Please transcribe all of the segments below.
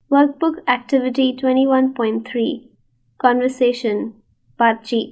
Workbook activity 21.3 conversation बातचीत।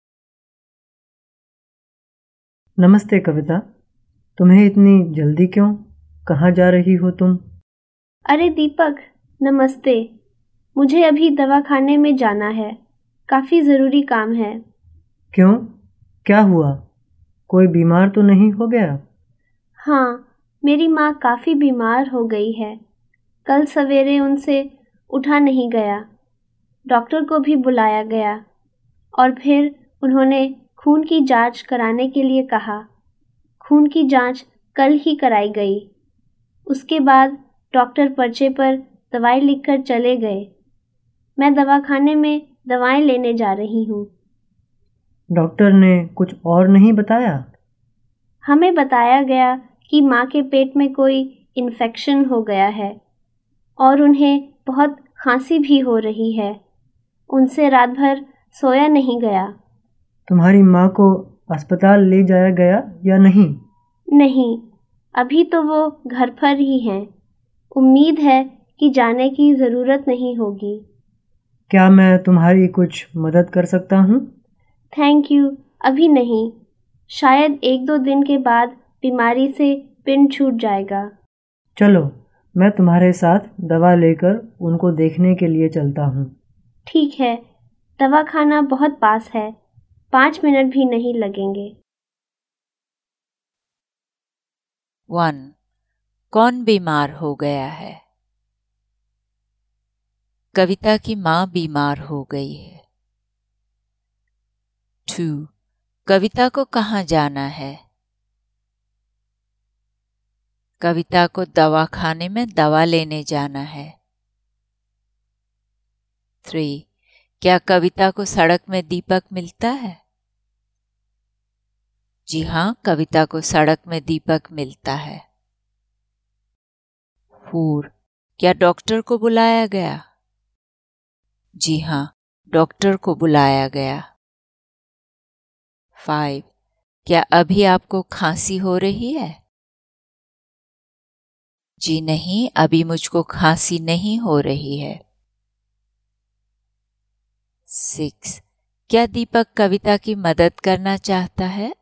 नमस्ते कविता, तुम्हें इतनी जल्दी क्यों? कहाँ जा रही हो तुम? अरे दीपक, नमस्ते। मुझे अभी दवाखाने में जाना है, काफ़ी ज़रूरी काम है। क्यों, क्या हुआ? कोई बीमार तो नहीं हो गया? हाँ, मेरी माँ काफ़ी बीमार हो गई है। कल सवेरे उनसे उठा नहीं गया। डॉक्टर को भी बुलाया गया और फिर उन्होंने खून की जांच कराने के लिए कहा। खून की जांच कल ही कराई गई। उसके बाद डॉक्टर पर्चे पर दवाई लिखकर चले गए। मैं दवाखाने में दवाएं लेने जा रही हूँ। डॉक्टर ने कुछ और नहीं बताया? हमें बताया गया कि माँ के पेट में कोई इन्फेक्शन हो गया है और उन्हें बहुत खांसी भी हो रही है। उनसे रात भर सोया नहीं गया। तुम्हारी माँ को अस्पताल ले जाया गया या नहीं? नहीं, अभी तो वो घर पर ही हैं। उम्मीद है कि जाने की ज़रूरत नहीं होगी। क्या मैं तुम्हारी कुछ मदद कर सकता हूँ? थैंक यू, अभी नहीं। शायद 1-2 दिन के बाद बीमारी से पिंड छूट जाएगा। चलो, मैं तुम्हारे साथ दवा लेकर उनको देखने के लिए चलता हूँ। ठीक है, दवाखाना बहुत पास है, 5 मिनट भी नहीं लगेंगे। 1. कौन बीमार हो गया है? कविता की माँ बीमार हो गई है। 2. कविता को कहाँ जाना है? कविता को दवाखाने में दवा लेने जाना है। 3. क्या कविता को सड़क में दीपक मिलता है? जी हाँ, कविता को सड़क में दीपक मिलता है। 4. क्या डॉक्टर को बुलाया गया? जी हाँ, डॉक्टर को बुलाया गया। 5. क्या अभी आपको खांसी हो रही है? जी नहीं, अभी मुझको खांसी नहीं हो रही है। 6. क्या दीपक कविता की मदद करना चाहता है?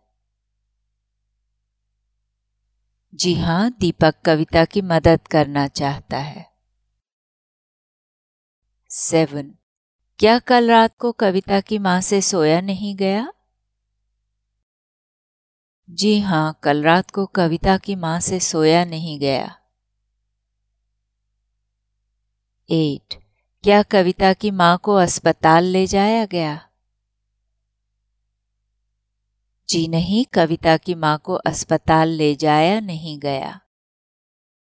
जी हाँ, दीपक कविता की मदद करना चाहता है। 7. क्या कल रात को कविता की माँ से सोया नहीं गया? जी हाँ, कल रात को कविता की माँ से सोया नहीं गया। 8. क्या कविता की माँ को अस्पताल ले जाया गया? जी नहीं, कविता की माँ को अस्पताल ले जाया नहीं गया।